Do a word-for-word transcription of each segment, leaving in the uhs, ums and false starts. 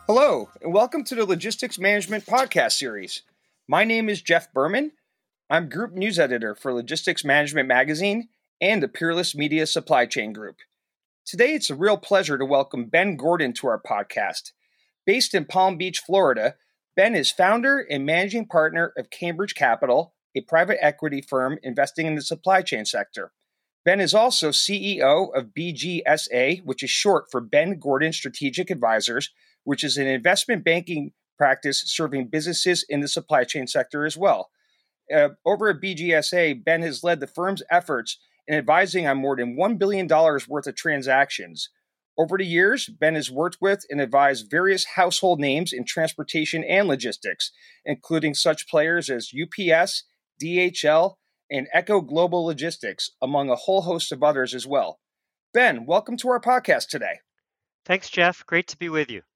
Hello, and welcome to the Logistics Management Podcast Series. My name is Jeff Berman. I'm Group News Editor for Logistics Management Magazine and the Peerless Media Supply Chain Group. Today, it's a real pleasure to welcome Ben Gordon to our podcast. Based in Palm Beach, Florida, Ben is founder and managing partner of Cambridge Capital, a private equity firm investing in the supply chain sector. Ben is also C E O of B G S A, which is short for Ben Gordon Strategic Advisors, which is an investment banking practice serving businesses in the supply chain sector as well. Uh, over at B G S A, Ben has led the firm's efforts in advising on more than one billion dollars worth of transactions. Over the years, Ben has worked with and advised various household names in transportation and logistics, including such players as U P S, D H L, and Echo Global Logistics, among a whole host of others as well. Ben, welcome to our podcast today. Thanks, Jeff. Great to be with you.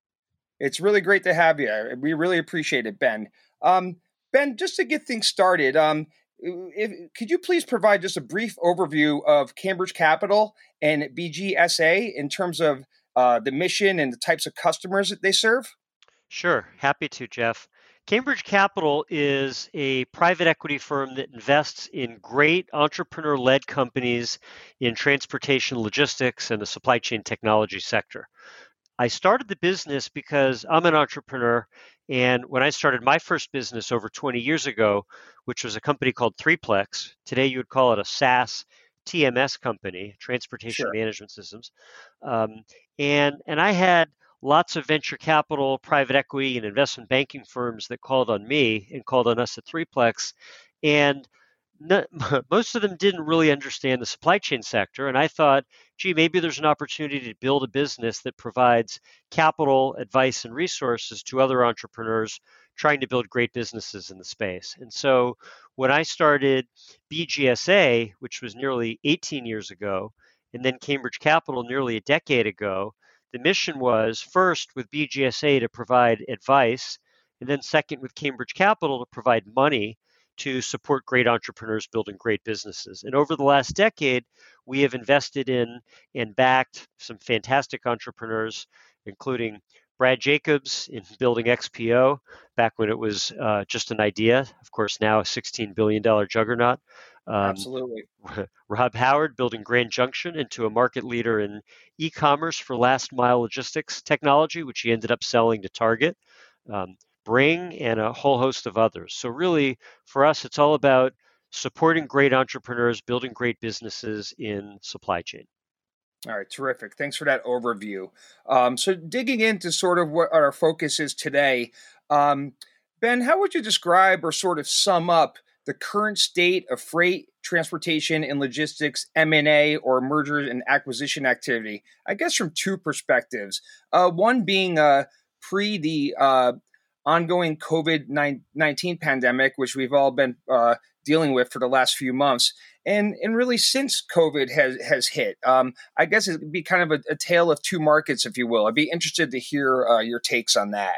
It's really great to have you. We really appreciate it, Ben. Um, Ben, just to get things started, um, if, could you please provide just a brief overview of Cambridge Capital and B G S A in terms of uh, the mission and the types of customers that they serve? Sure. Happy to, Jeff. Cambridge Capital is a private equity firm that invests in great entrepreneur-led companies in transportation logistics and the supply chain technology sector. I started the business because I'm an entrepreneur, and when I started my first business over twenty years ago, which was a company called Threeplex, today you would call it a SaaS T M S company, Transportation Sure. Management Systems, um, and and I had lots of venture capital, private equity, and investment banking firms that called on me and called on us at Threeplex, and no, most of them didn't really understand the supply chain sector. And I thought, gee, maybe there's an opportunity to build a business that provides capital, advice, and resources to other entrepreneurs trying to build great businesses in the space. And so when I started B G S A, which was nearly eighteen years ago, and then Cambridge Capital nearly a decade ago, the mission was first with B G S A to provide advice, and then second with Cambridge Capital to provide money to support great entrepreneurs building great businesses. And over the last decade, we have invested in and backed some fantastic entrepreneurs, including Brad Jacobs in building X P O back when it was uh, just an idea. Of course, now a sixteen billion dollars juggernaut. Um, Absolutely. Rob Howard building Grand Junction into a market leader in e-commerce for last mile logistics technology, which he ended up selling to Target. Um, Bring, and a whole host of others. So really, for us, it's all about supporting great entrepreneurs, building great businesses in supply chain. All right, terrific. Thanks for that overview. Um, so digging into sort of what our focus is today, um, Ben, how would you describe or sort of sum up the current state of freight, transportation, and logistics, M and A, or merger and acquisition activity? I guess from two perspectives. Uh, one being uh, pre the uh, ongoing COVID nineteen pandemic, which we've all been uh, dealing with for the last few months. And and really since COVID has, has hit, um, I guess it would be kind of a, a tale of two markets, if you will. I'd be interested to hear uh, your takes on that.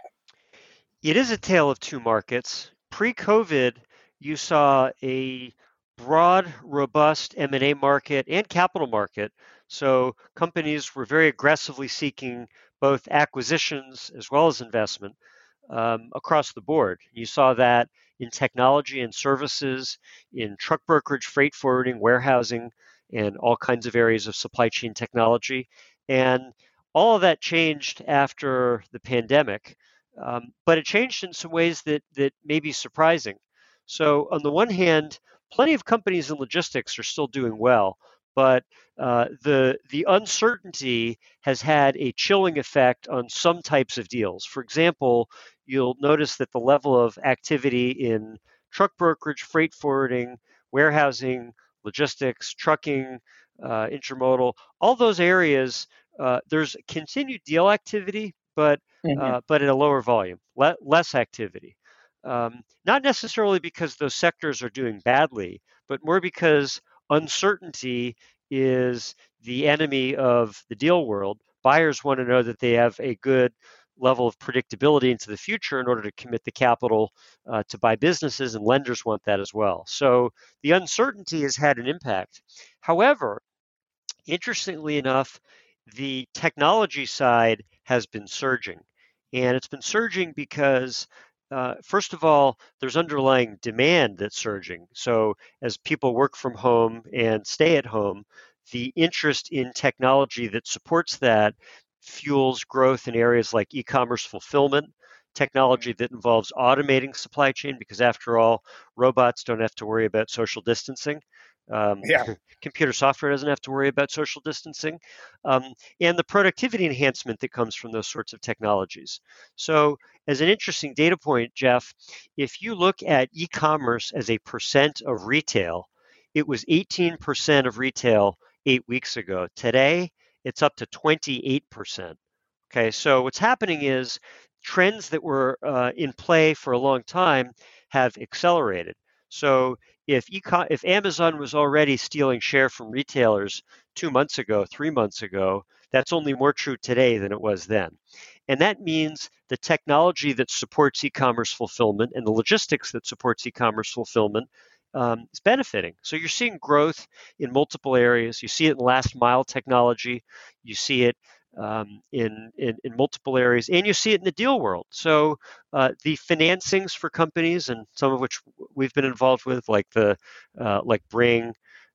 It is a tale of two markets. Pre-COVID, you saw a broad, robust M and A market and capital market. So companies were very aggressively seeking both acquisitions as well as investment. Um, across the board. You saw that in technology and services, in truck brokerage, freight forwarding, warehousing, and all kinds of areas of supply chain technology. And all of that changed after the pandemic, um, but it changed in some ways that, that may be surprising. So on the one hand, plenty of companies in logistics are still doing well, but uh, the the uncertainty has had a chilling effect on some types of deals. For example, you'll notice that the level of activity in truck brokerage, freight forwarding, warehousing, logistics, trucking, uh, intermodal, all those areas, uh, there's continued deal activity, but mm-hmm. uh, but at a lower volume, le- less activity. Um, not necessarily because those sectors are doing badly, but more because uncertainty is the enemy of the deal world. Buyers want to know that they have a good level of predictability into the future in order to commit the capital uh, to buy businesses, and lenders want that as well. So the uncertainty has had an impact. However, interestingly enough, the technology side has been surging. And it's been surging because, uh, first of all, there's underlying demand that's surging. So as people work from home and stay at home, the interest in technology that supports that fuels growth in areas like e-commerce fulfillment, technology that involves automating supply chain, because after all, robots don't have to worry about social distancing. Um, Yeah. computer software doesn't have to worry about social distancing, um, and the productivity enhancement that comes from those sorts of technologies. So, as an interesting data point, Jeff, if you look at e commerce as a percent of retail, it was eighteen percent of retail eight weeks ago. Today, it's up to twenty-eight percent. Okay, so what's happening is trends that were uh, in play for a long time have accelerated. So if eco- if Amazon was already stealing share from retailers two months ago, three months ago, that's only more true today than it was then. And that means the technology that supports e-commerce fulfillment and the logistics that supports e-commerce fulfillment um, is benefiting. So you're seeing growth in multiple areas. You see it in last mile technology. You see it um, in, in, in multiple areas, and you see it in the deal world. So uh, the financings for companies, and some of which we've been involved with, like the uh, like Bring,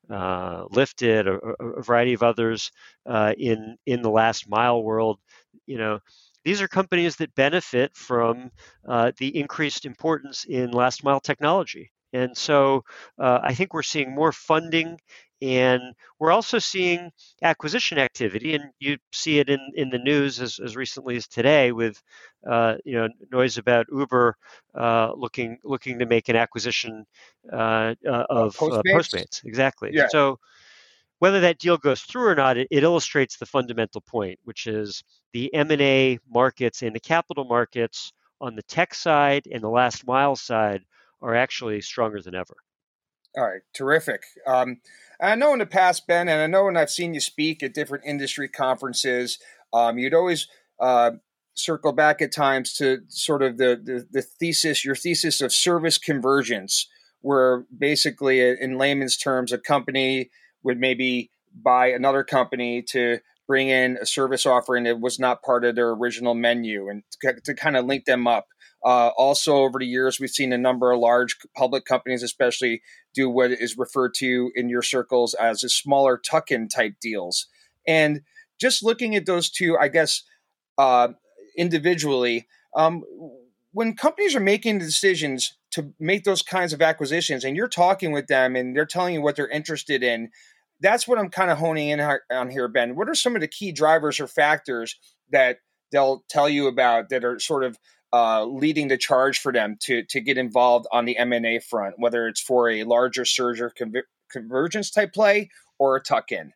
uh, Lifted, a, a variety of others uh, in in the last mile world. You know, these are companies that benefit from uh, the increased importance in last mile technology. And so uh, I think we're seeing more funding, and we're also seeing acquisition activity, and you see it in, in the news as, as recently as today with uh, you know noise about Uber uh, looking looking to make an acquisition uh, uh, Uh, of uh, Postmates. Postmates. Exactly. Yeah. So whether that deal goes through or not, it, it illustrates the fundamental point, which is the M and A markets and the capital markets on the tech side and the last mile side are actually stronger than ever. All right, terrific. Um, I know in the past, Ben, and I know when I've seen you speak at different industry conferences, um, you'd always uh, circle back at times to sort of the, the the thesis, your thesis of service convergence, where basically, in layman's terms, a company would maybe buy another company to bring in a service offering that was not part of their original menu, and to, to kind of link them up. Uh, also, over the years, we've seen a number of large public companies, especially, do what is referred to in your circles as a smaller tuck-in type deals. And just looking at those two, I guess, uh, individually, um, when companies are making the decisions to make those kinds of acquisitions, and you're talking with them and they're telling you what they're interested in, that's what I'm kind of honing in on here, Ben. What are some of the key drivers or factors that they'll tell you about that are sort of uh, leading the charge for them to to get involved on the M and A front, whether it's for a larger surge or conver- convergence type play or a tuck in?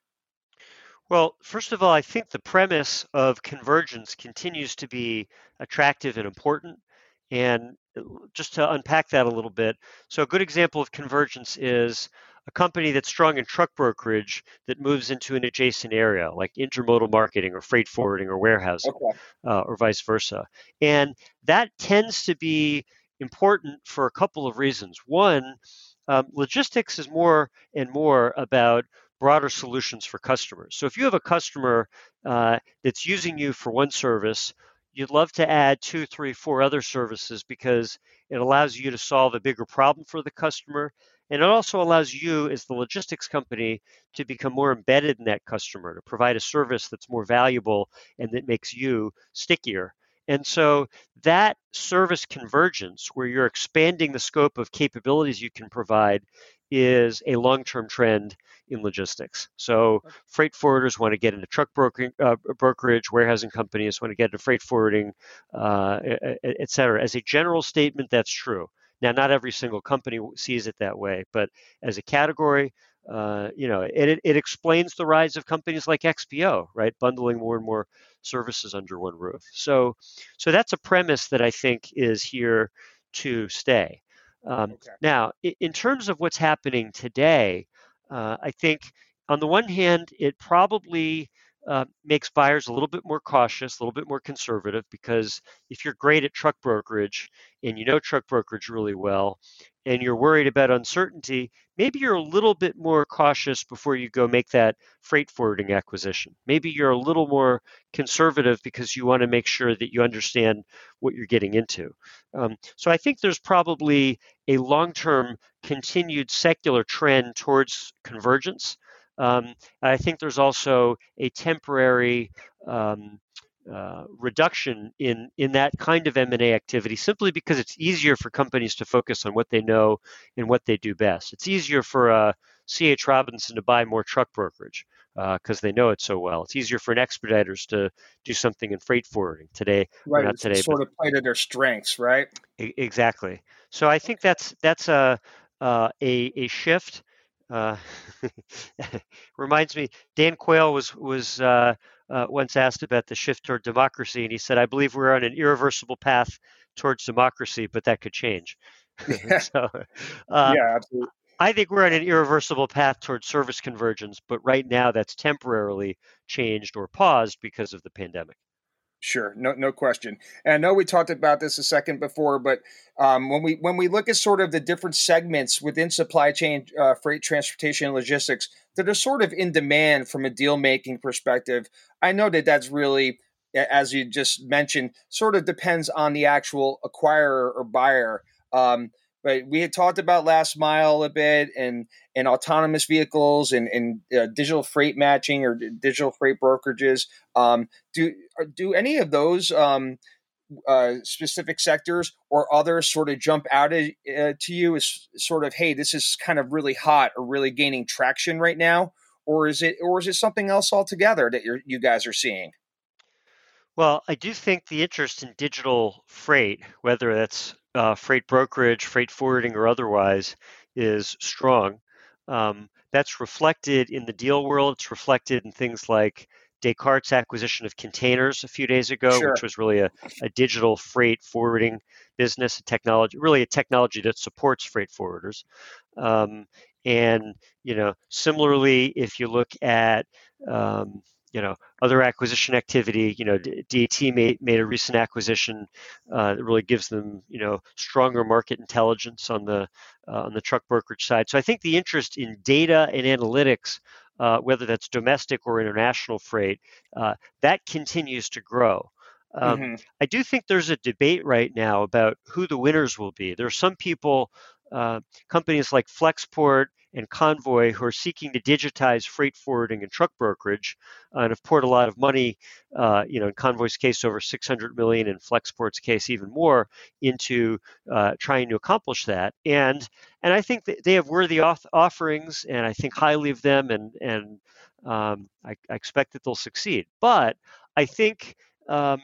Well, first of all, I think the premise of convergence continues to be attractive and important. And uh, just to unpack that a little bit, so a good example of convergence is a company that's strong in truck brokerage that moves into an adjacent area like intermodal marketing or freight forwarding or warehousing, Okay. uh, or vice versa. And that tends to be important for a couple of reasons. One, um, logistics is more and more about broader solutions for customers. So if you have a customer uh, that's using you for one service, you'd love to add two, three, four other services because it allows you to solve a bigger problem for the customer. And it also allows you, as the logistics company, to become more embedded in that customer, to provide a service that's more valuable and that makes you stickier. And so that service convergence, where you're expanding the scope of capabilities you can provide, is a long term trend in logistics. So freight forwarders want to get into truck brokering, uh, brokerage, warehousing companies want to get into freight forwarding, uh, et cetera. As a general statement, that's true. Now, not every single company sees it that way, but as a category, uh, you know, it, it explains the rise of companies like X P O, right? Bundling more and more services under one roof. So, so that's a premise that I think is here to stay. Um, Okay. now, in terms of what's happening today, uh, I think on the one hand, it probably uh, makes buyers a little bit more cautious, a little bit more conservative, because if you're great at truck brokerage and you know truck brokerage really well, and you're worried about uncertainty, maybe you're a little bit more cautious before you go make that freight forwarding acquisition. Maybe you're a little more conservative because you want to make sure that you understand what you're getting into. Um, so I think there's probably a long-term continued secular trend towards convergence. Um, I think there's also a temporary um, uh, reduction in in that kind of M and A activity, simply because it's easier for companies to focus on what they know and what they do best. It's easier for uh, C H. Robinson to buy more truck brokerage because uh, they know it so well. It's easier for an Expeditors to do something in freight forwarding today, or Right. not It's today, but sort of play to their strengths, right? e- exactly. So I think that's that's a uh, a a shift. Uh, reminds me, Dan Quayle was was uh, uh, once asked about the shift toward democracy, and he said, "I believe we're on an irreversible path towards democracy, but that could change." Yeah. so, uh, Yeah, absolutely. I think we're on an irreversible path towards service convergence, but right now that's temporarily changed or paused because of the pandemic. Sure, no, no question. And I know we talked about this a second before, but um, when we when we look at sort of the different segments within supply chain, uh, freight, transportation, and logistics that are sort of in demand from a deal making perspective, I know that that's really, as you just mentioned, sort of depends on the actual acquirer or buyer. Um, but we had talked about last mile a bit, and and autonomous vehicles, and and uh, digital freight matching or digital freight brokerages. Um, do do any of those um, uh, specific sectors or others sort of jump out at, uh, to you as sort of, hey, this is kind of really hot or really gaining traction right now, or is it or is it something else altogether that you're, you guys are seeing? Well, I do think the interest in digital freight, whether that's uh, freight brokerage, freight forwarding, or otherwise, is strong. Um, that's reflected in the deal world. It's reflected in things like Descartes' acquisition of Containers a few days ago, Sure. which was really a, a digital freight forwarding business, a technology, really a technology that supports freight forwarders. Um, and you know, similarly, if you look at um, you know other acquisition activity, you know, D A T made made a recent acquisition uh, that really gives them you know stronger market intelligence on the uh, on the truck brokerage side. So I think the interest in data and analytics, uh, whether that's domestic or international freight, uh, that continues to grow. Um, Hmm. I do think there's a debate right now about who the winners will be. There are some people, uh, companies like Flexport and Convoy, who are seeking to digitize freight forwarding and truck brokerage, uh, and have poured a lot of money, uh, you know, in Convoy's case, over six hundred million, in Flexport's case, even more, into uh, trying to accomplish that. And and I think that they have worthy off- offerings, and I think highly of them, and and um, I, I expect that they'll succeed. But I think um,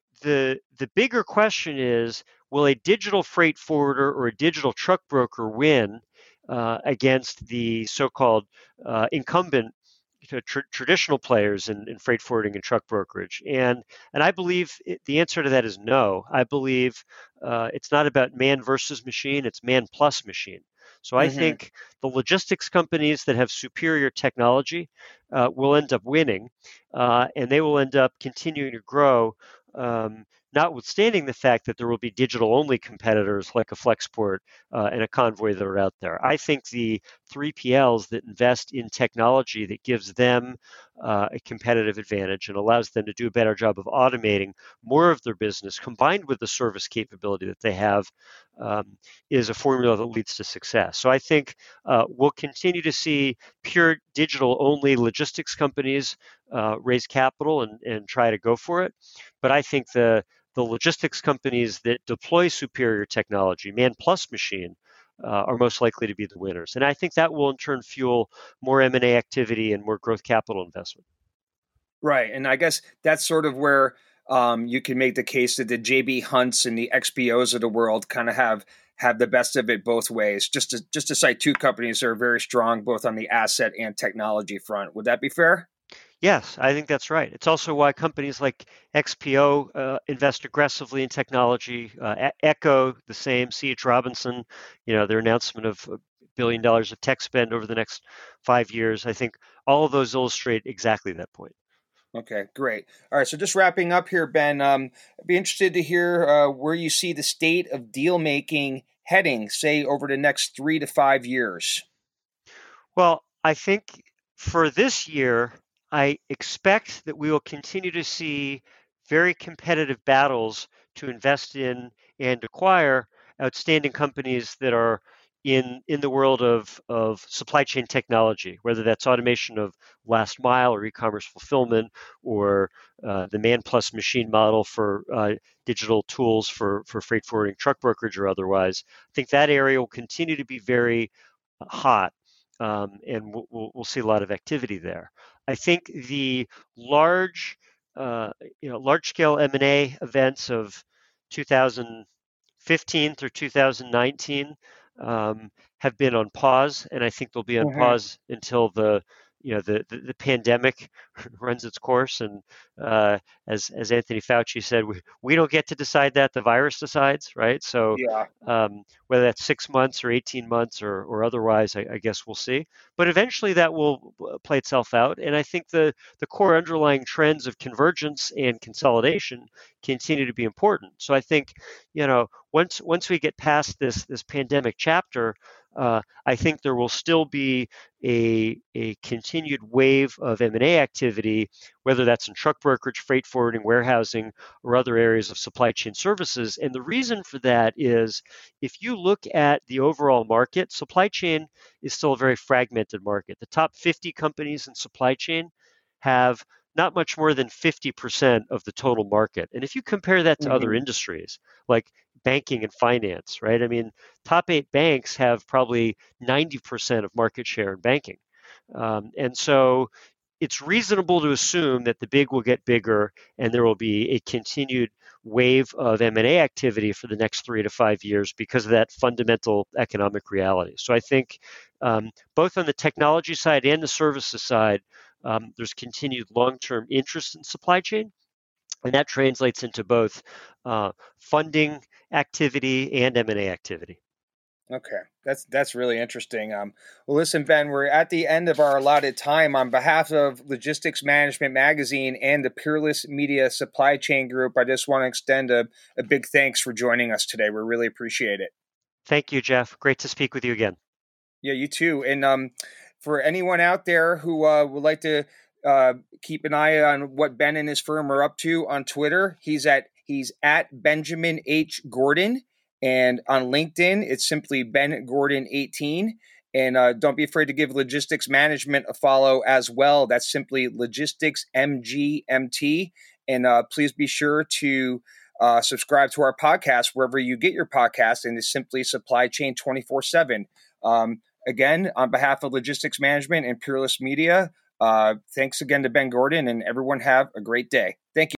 the the bigger question is, will a digital freight forwarder or a digital truck broker win uh, against the so-called uh, incumbent tr- traditional players in, in freight forwarding and truck brokerage? And and I believe it, the answer to that is no. I believe uh, it's not about man versus machine; it's man plus machine. So I Hmm. think the logistics companies that have superior technology uh, will end up winning, uh, and they will end up continuing to grow. Um, Notwithstanding the fact that there will be digital only competitors like a Flexport uh, and a Convoy that are out there. I think the three P Ls that invest in technology that gives them uh, a competitive advantage and allows them to do a better job of automating more of their business, combined with the service capability that they have, um, is a formula that leads to success. So I think uh, we'll continue to see pure digital only logistics companies uh, raise capital and, and try to go for it. But I think the the logistics companies that deploy superior technology, man plus machine, uh, are most likely to be the winners. And I think that will in turn fuel more M and A activity and more growth capital investment. Right, and I guess that's sort of where um, you can make the case that the J B Hunts and the X P Os of the world kind of have have the best of it both ways. Just to just to cite two companies that are very strong both on the asset and technology front. Would that be fair? Yes, I think that's right. It's also why companies like X P O uh, invest aggressively in technology. Uh, E- Echo, the same. C H. Robinson, you know, their announcement of a billion dollars of tech spend over the next five years. I think all of those illustrate exactly that point. Okay, great. All right, so just wrapping up here, Ben, um, I'd be interested to hear uh, where you see the state of deal making heading, say, over the next three to five years. Well, I think for this year, I expect that we will continue to see very competitive battles to invest in and acquire outstanding companies that are in in the world of of supply chain technology, whether that's automation of last mile or e-commerce fulfillment, or uh, the man plus machine model for uh, digital tools for for freight forwarding, truck brokerage, or otherwise. I think that area will continue to be very hot, um, and we'll, we'll, we'll see a lot of activity there. I think the large, uh, you know, large-scale M and A events of two thousand fifteen through two thousand nineteen um, have been on pause, and I think they'll be on Mm-hmm. pause until the you know the, the, the pandemic runs its course. And uh, as as Anthony Fauci said, we, we don't get to decide that; the virus decides, right? So Yeah. um, whether that's six months or eighteen months or, or otherwise, I, I guess we'll see. But eventually that will uh, play itself out. And I think the, the core underlying trends of convergence and consolidation continue to be important. So I think, you know, once once we get past this this pandemic chapter, uh, I think there will still be a, a continued wave of M and A activity, whether that's in truck brokerage, freight forwarding, warehousing, or other areas of supply chain services. And the reason for that is if you look at the overall market, supply chain is still a very fragmented market. The top fifty companies in supply chain have not much more than fifty percent of the total market. And if you compare that to other Mm-hmm. industries like banking and finance, right? I mean, top eight banks have probably ninety percent of market share in banking. Um, and so it's reasonable to assume that the big will get bigger and there will be a continued wave of M and A activity for the next three to five years because of that fundamental economic reality. So I think um, both on the technology side and the services side, um, there's continued long-term interest in supply chain, and that translates into both uh, funding activity and M and A activity. Okay, that's that's really interesting. Um, well, listen, Ben, we're at the end of our allotted time. On behalf of Logistics Management Magazine and the Peerless Media Supply Chain Group, I just want to extend a, a big thanks for joining us today. We really appreciate it. Thank you, Jeff. Great to speak with you again. Yeah, you too. And um, for anyone out there who uh, would like to uh, keep an eye on what Ben and his firm are up to on Twitter, he's at he's at Benjamin H. Gordon. And on LinkedIn, it's simply Ben Gordon eighteen. And uh, don't be afraid to give Logistics Management a follow as well. That's simply Logistics M G M T. And uh, please be sure to uh, subscribe to our podcast wherever you get your podcast, and it's simply Supply Chain twenty-four seven. Um, again, on behalf of Logistics Management and Peerless Media, uh, thanks again to Ben Gordon, and everyone have a great day. Thank you.